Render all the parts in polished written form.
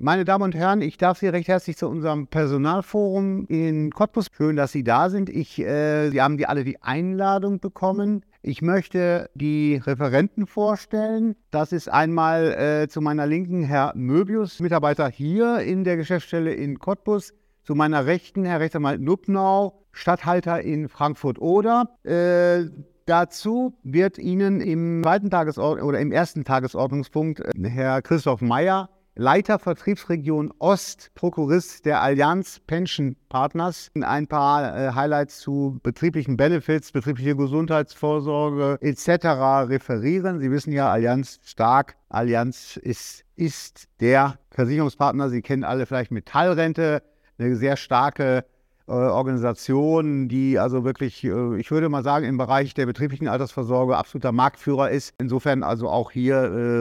Meine Damen und Herren, ich darf Sie recht herzlich zu unserem Personalforum in Cottbus. Schön, dass Sie da sind. Sie haben alle die Einladung bekommen. Ich möchte die Referenten vorstellen. Das ist einmal zu meiner Linken Herr Möbius, Mitarbeiter hier in der Geschäftsstelle in Cottbus. Zu meiner Rechten Herr Rechtsanwalt Nubnau, Statthalter in Frankfurt-Oder. Dazu wird Ihnen im ersten Tagesordnungspunkt Herr Christoph Meyer, Leiter Vertriebsregion Ost, Prokurist der Allianz Pension Partners, ein paar Highlights zu betrieblichen Benefits, betriebliche Gesundheitsvorsorge etc. referieren. Sie wissen ja, Allianz stark. Allianz ist der Versicherungspartner. Sie kennen alle vielleicht Metallrente, eine sehr starke Organisation, die also wirklich, ich würde mal sagen, im Bereich der betrieblichen Altersvorsorge absoluter Marktführer ist. Insofern also auch hier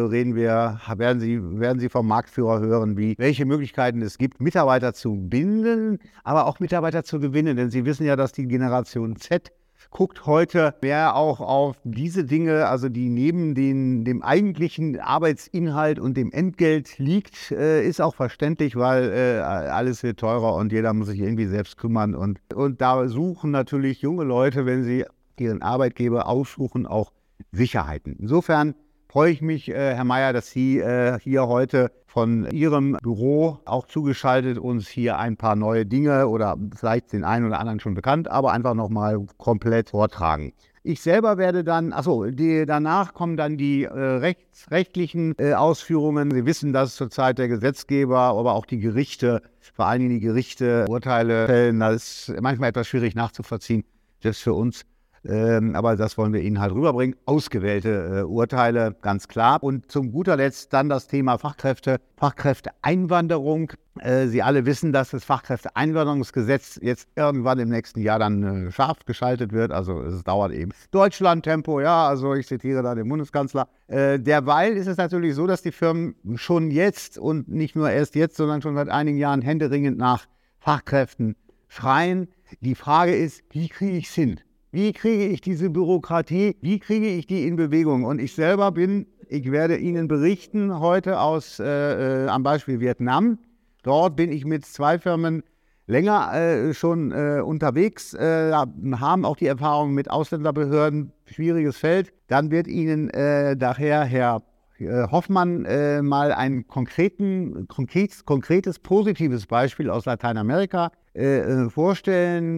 werden Sie vom Marktführer hören, welche Möglichkeiten es gibt, Mitarbeiter zu binden, aber auch Mitarbeiter zu gewinnen. Denn Sie wissen ja, dass die Generation Z guckt heute mehr auch auf diese Dinge, also die neben dem eigentlichen Arbeitsinhalt und dem Entgelt liegt, ist auch verständlich, weil alles wird teurer und jeder muss sich irgendwie selbst kümmern. Und da suchen natürlich junge Leute, wenn sie ihren Arbeitgeber aussuchen, auch Sicherheiten. Insofern freue ich mich, Herr Meyer, dass Sie hier heute von Ihrem Büro auch zugeschaltet uns hier ein paar neue Dinge oder vielleicht den einen oder anderen schon bekannt, aber einfach nochmal komplett vortragen. Ich selber werde dann, danach kommen dann die rechtlichen Ausführungen. Sie wissen, dass zurzeit der Gesetzgeber, aber auch die Gerichte, vor allen Dingen die Gerichte, Urteile fällen. Das ist manchmal etwas schwierig nachzuvollziehen, selbst für uns. Aber das wollen wir Ihnen halt rüberbringen. Ausgewählte Urteile, ganz klar. Und zum guter Letzt dann das Thema Fachkräfteeinwanderung. Sie alle wissen, dass das Fachkräfteeinwanderungsgesetz jetzt irgendwann im nächsten Jahr dann scharf geschaltet wird. Also es dauert eben. Deutschland-Tempo, ja, also ich zitiere da den Bundeskanzler. Derweil ist es natürlich so, dass die Firmen schon jetzt und nicht nur erst jetzt, sondern schon seit einigen Jahren händeringend nach Fachkräften schreien. Die Frage ist, wie kriege ich es hin? Wie kriege ich diese Bürokratie, wie kriege ich die in Bewegung? Und ich werde Ihnen berichten heute am Beispiel Vietnam. Dort bin ich mit 2 Firmen länger schon unterwegs, haben auch die Erfahrung mit Ausländerbehörden, schwieriges Feld. Dann wird Ihnen daher Herr Hoffmann mal ein konkretes, positives Beispiel aus Lateinamerika vorstellen.